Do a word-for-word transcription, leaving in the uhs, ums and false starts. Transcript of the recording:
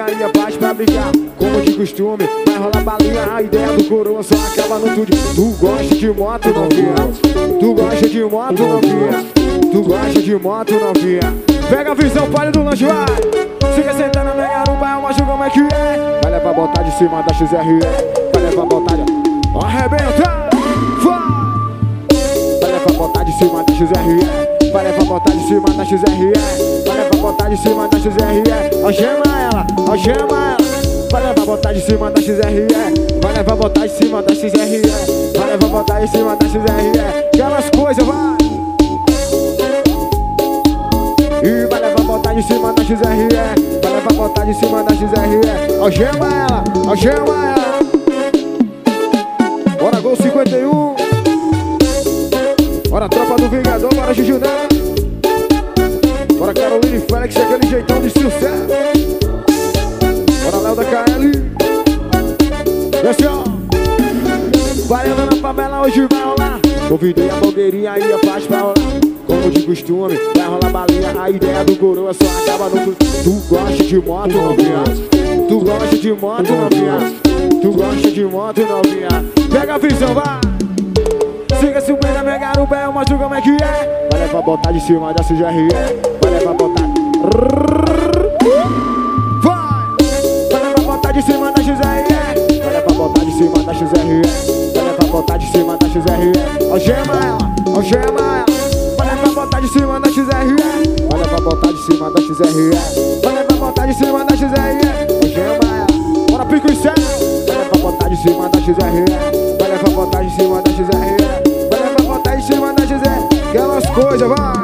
blogueirinha e a paz pra brincar. Como de costume, vai rolar balinha. A ideia do coroa só acaba no tudo. Tu gosta de moto, novinha? Tu gosta de moto, novinha? Tu gosta de moto, novinha? Pega a visão, palha do lanche, vai. Fica sentando na garupa, é uma juga como é que é. Vai levar botar de cima da X R E. Vai levar botar de... Arrebenta! Vai levar botar de cima da X R E. Vai levar botar de cima da X R E. Vai levar botar de cima da X R E. Algema ela, algema ela. Vai levar botar de cima da X R E. Vai levar botar de cima da X R E. Vai levar botar de cima da X R E. Aquelas coisas, vai. E vai levar botar de cima da X R E. Vai levar botar de cima da X R E. Algema ela, algema ela. Bora gol cinquenta e um. Bora tropa do Vingador, bora Jujunã. Bora Caroline Félix, aquele jeitão de sucesso. Bora Léo da K L. Desce ó. Varanda na favela, hoje vai rolar. Convidei a blogueirinha e a paz pra rolar. Como de costume, vai rolar balinha. A ideia do coroa só acaba no... Tu gosta de moto, novinha? Tu gosta de moto, novinha? Tu gosta de moto, novinha? Pega a visão, vai! Siga subindo na minha garupa, é uma juga como é que é. Vai levar botar de cima da X R E. Vai levar botar... Vai! Vai levar botar de cima da X R E. Vai levar botar de cima da X R E. Vai levar botar de cima da X R E. Algema ela, algema ela. Vai levar botar de cima da X R E. Vai levar botar de cima da X R E. Vai levar botar de cima da X R E. Algema ela. Bora pico e céu. Vai levar botar de cima da X R E. Vai levar botar de cima da X R E. Vai levar botar de cima da X R E. Aquelas coisas, vai.